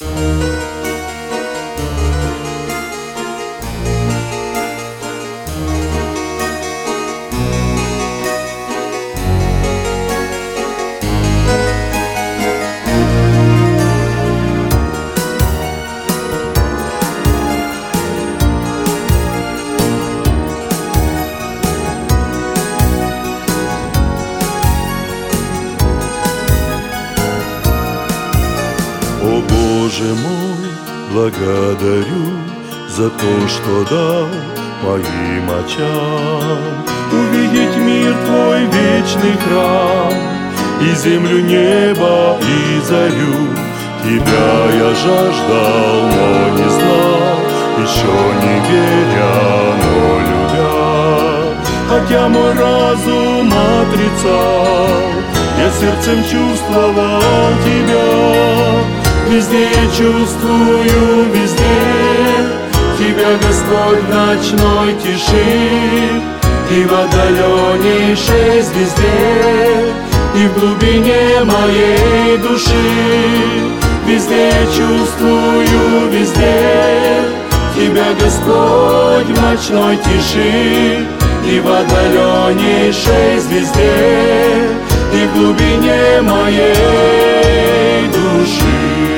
О Боже мой, благодарю за то, что дал моим очам увидеть мир Твой, вечный храм, и землю, небо, и зарю. Тебя я жаждал, но не знал, еще не веря, но любя. Хотя мой разум отрицал, я сердцем чувствовал Тебя. Везде я чувствую, везде Тебя, Господь, в ночной тиши, и в отдаленнейшей звезде, и в глубине моей души. Везде я чувствую, везде Тебя, Господь, в ночной тиши, и в отдаленнейшей звезде, и в глубине моей души.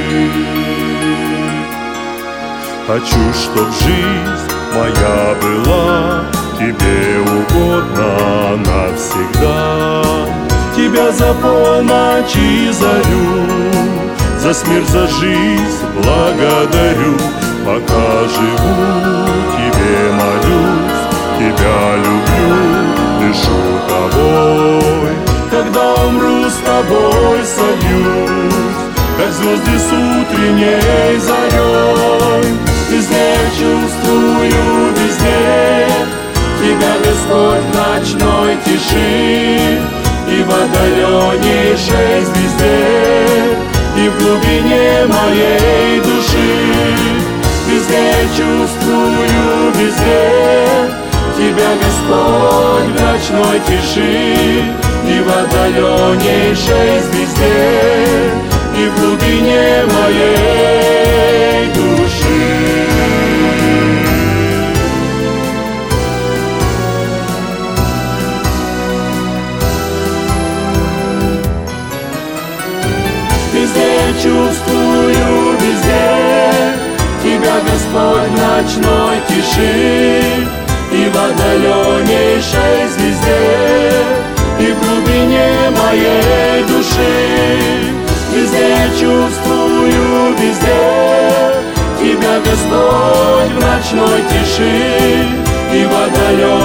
Хочу, чтоб жизнь моя была Тебе угодна навсегда. Тебя за полночь и зарю, за смерть, за жизнь благодарю. Пока живу, Тебе молюсь, Тебя люблю, дышу Тобой. Когда умру, с Тобой сольюсь, как звезды с утренней зарей. Везде я чувствую, везде Тебя, Господь, в ночной тиши, и в отдаленнейшей звезде, и в глубине моей души. Везде я чувствую, везде Тебя, Господь, в ночной тиши, и в отдаленнейшей звезде, и в глубине моей души. Везде я чувствую, везде Тебя, Господь, в ночной тиши, и в отдаленнейшей звезде, и в глубине моей души. Везде я чувствую, везде Тебя, Господь, в ночной тиши, и в отдаленной